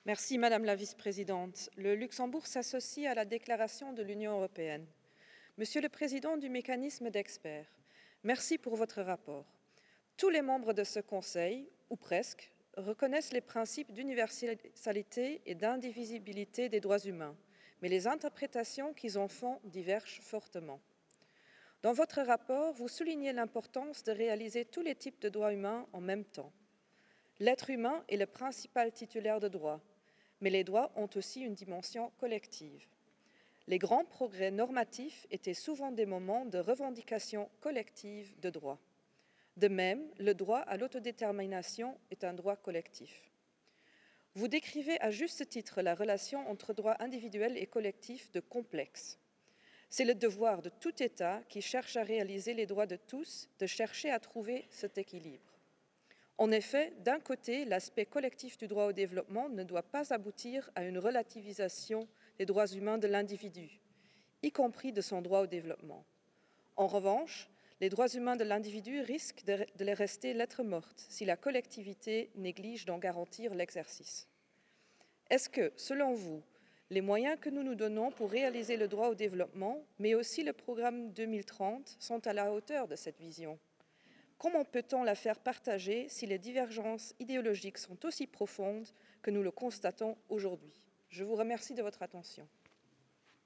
Merci, Madame la Vice-présidente. Le Luxembourg s'associe à la déclaration de l'Union européenne. Monsieur le Président du mécanisme d'experts, merci pour votre rapport. Tous les membres de ce Conseil, ou presque, reconnaissent les principes d'universalité et d'indivisibilité des droits humains, mais les interprétations qu'ils en font divergent fortement. Dans votre rapport, vous soulignez l'importance de réaliser tous les types de droits humains en même temps. L'être humain est le principal titulaire de droits, mais les droits ont aussi une dimension collective. Les grands progrès normatifs étaient souvent des moments de revendication collective de droits. De même, le droit à l'autodétermination est un droit collectif. Vous décrivez à juste titre la relation entre droits individuels et collectifs de complexe. C'est le devoir de tout État qui cherche à réaliser les droits de tous de chercher à trouver cet équilibre. En effet, d'un côté, l'aspect collectif du droit au développement ne doit pas aboutir à une relativisation des droits humains de l'individu, y compris de son droit au développement. En revanche, les droits humains de l'individu risquent de les rester lettre morte si la collectivité néglige d'en garantir l'exercice. Est-ce que, selon vous, les moyens que nous nous donnons pour réaliser le droit au développement, mais aussi le programme 2030, sont à la hauteur de cette vision ? Comment peut-on la faire partager si les divergences idéologiques sont aussi profondes que nous le constatons aujourd'hui? Je vous remercie de votre attention.